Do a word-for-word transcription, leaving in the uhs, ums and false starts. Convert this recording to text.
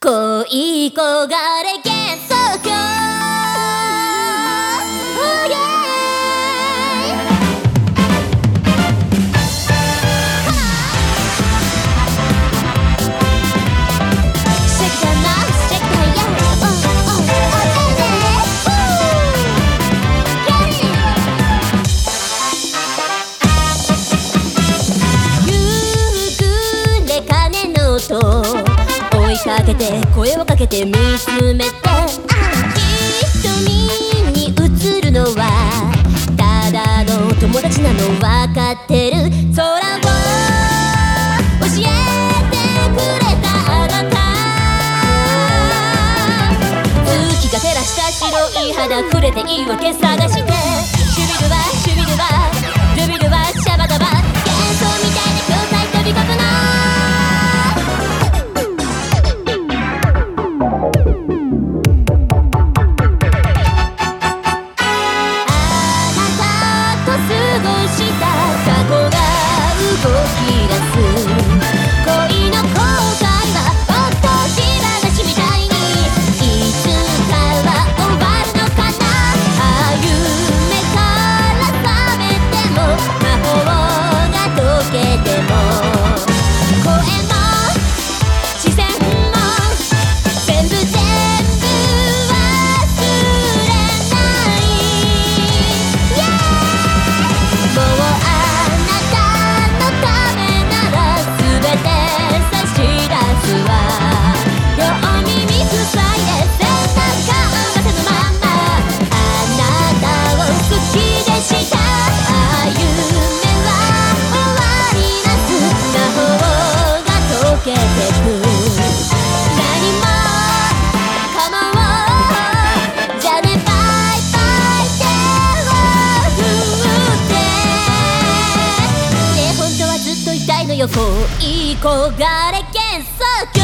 恋焦がれ幻想郷、oh yeah、Shake that now, shake that yeah, oh oh oh baby, woo, yeah。夕暮れ鐘の音追いかけて声をかけて見つめて、瞳に映るのはただの友達なの分かってる。空を教えてくれたあなた、月が照らした白い肌、触れていいわけ探して、シュビルはシュビルはルビルはシャバダバ、幻想みたいな教材飛び込むの。恋焦がれ幻想郷。